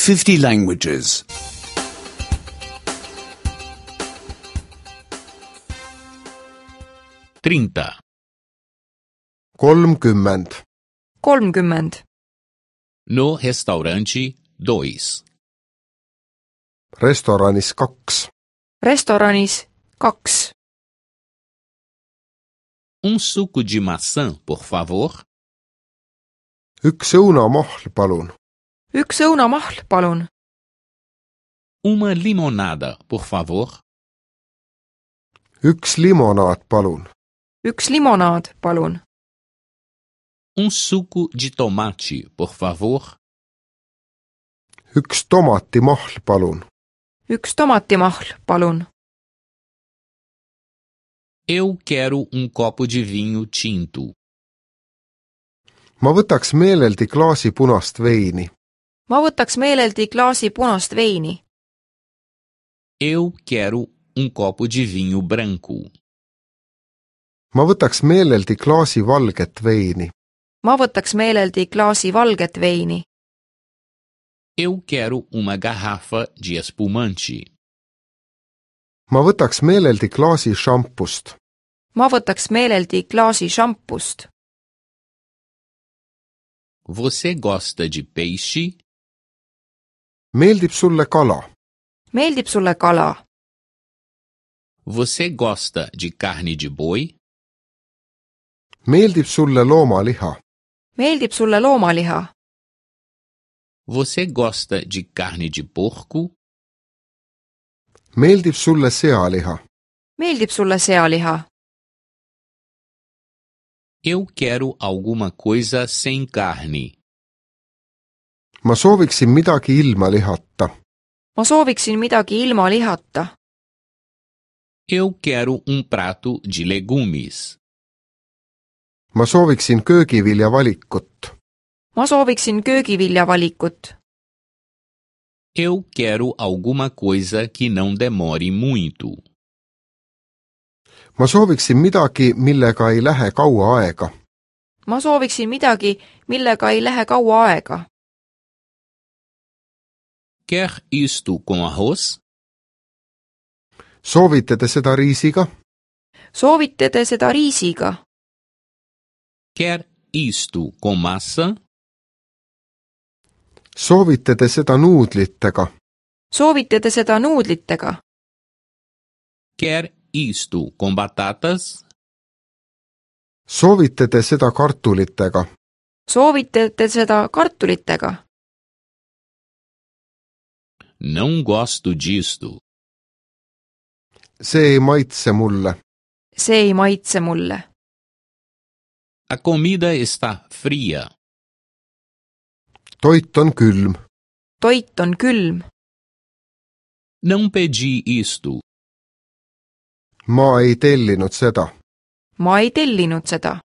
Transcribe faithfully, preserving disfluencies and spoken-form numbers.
fifty languages. trinta. kolmkümmend. kolmkümmend. No restaurante dois. Restoranis kaks. Restoranis kaks. Um suco de maçã, por favor. Üks õunamahl, palun. Üks õunamahl, palun. Uma limonada, por favor. Üks limonaad, palun. Üks limonaad, palun. Um suco de tomate, por favor. Üks tomatimahl, palun. Üks tomatimahl, palun. Eu quero um copo de vinho tinto. Ma võtaks meeleldi klaasi punast veini. Ma võtaks meeleldi klaasi punast veini. Eu quero um copo de vinho branco. Ma võtaks meeleldi klaasi valget veini. Ma võtaks meeleldi klaasi valget veini. Eu quero uma garrafa de espumante. Ma võtaks meeleldi klaasi šampust. Ma võtaks meeleldi klaasi šampust. Você gosta de peixe? Meeldib sulle kala? Meeldib sulle kala? Você gosta de carne de boi? Meeldib sulle loomaliha? Meeldib sulle loomaliha? Você gosta de carne de porco? Meeldib sulle sealiha? Meeldib sulle sealiha? Eu quero alguma coisa sem carne. Ma sooviksin midagi ilma lihata. Ma sooviksin midagi ilma lihata. Eu quero um prato de legumes. Ma sooviksin köögivilja valikut. Ma sooviksin köögivilja valikut. Eu quero alguma coisa que não demore muito. Ma sooviksin midagi, millega ei lähe kaua aega. Ma sooviksin midagi, millega ei lähe kaua aega. Quer isto com arroz? Soovite te seda riisiga? Soovite te seda riisiga? Quer isto com massa? Soovite te seda nuudlitega? Soovite te seda nuudlitega? Quer isto com batatas? Soovite te seda kartulitega? Soovite te seda kartulitega? Não gosto disto. See ei maitse mulle. See ei maitse mulle. A comida está fria. Toit on külm. Toit on külm. Não pedi isto. Ma ei tellinud seda. Ma ei tellinud seda.